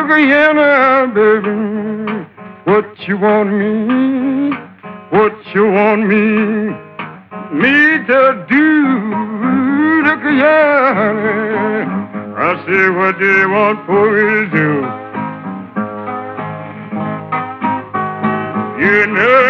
Look here now, baby. What you want me? What you want me to do? Look here. I say, what do you want for me to do? You know